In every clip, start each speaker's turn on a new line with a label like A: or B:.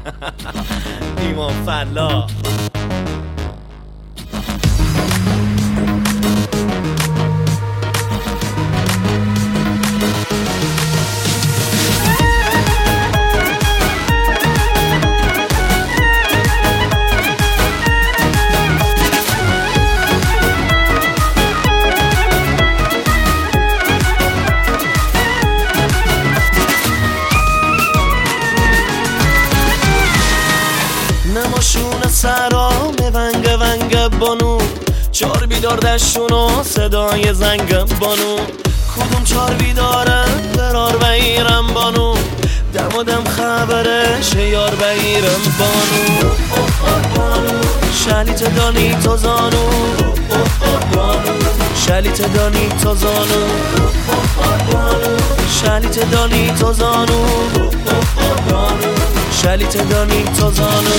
A: ایمان فلا نماشون سرام ونگ ونگ بانو چار بیدار دشونو صدای زنگ بانو کدوم چار بیداره برار و ایرم بانو دم و دم خبرش یار و ایرم بانو شلیت دانی تو زانو شلیت دانی تو زانو شلیت دانی تو زانو شلیت دانی تو زانو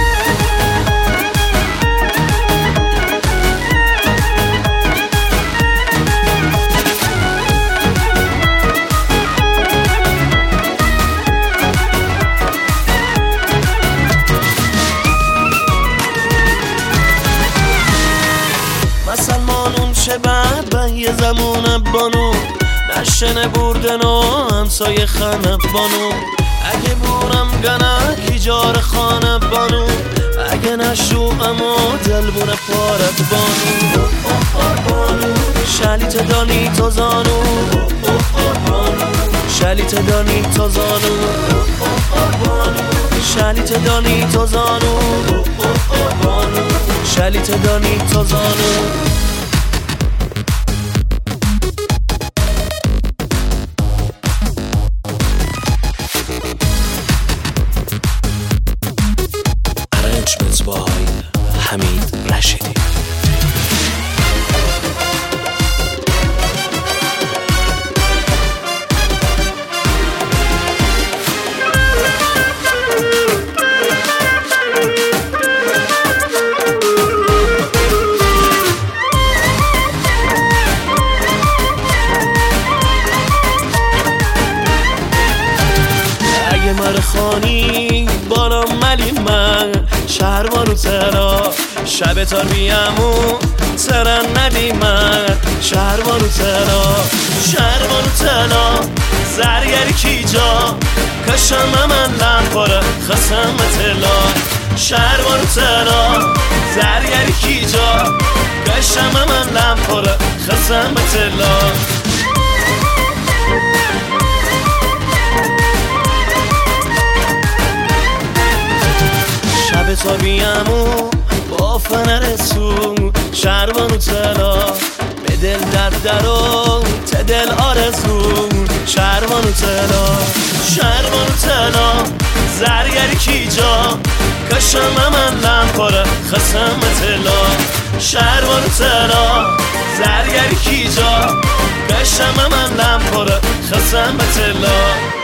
A: مسلمانون چه بعد به یه زمونه بانو نشنه بردن و همسایه خانه بانو اگه بورم گنه کجار خانه بانو اگه نشو اما دل بونه پارت بانو شلیت دانی تو زانو شلیت دانی تو زانو شلیت دانی تو زانو شلیت دانی تو زانو بای حمید رشیدی اگه مرخانی بالا ملی من شهروانو ترا شب تا بیامو ترن ندی من شهروانو ترا زرگری کی جا کشم من لنپاره خسم تلا شهروانو ترا زرگری کی جا کشم من لنپاره خسم تلا شب تا بیامو با فنر سو شهروانو تلا به دل در و دل آرزو شهروانو تلا زرگری کی جا کشم من لنپاره خسم تلا شهروانو تلا زرگری کی جا کشم من لنپاره خسم تلا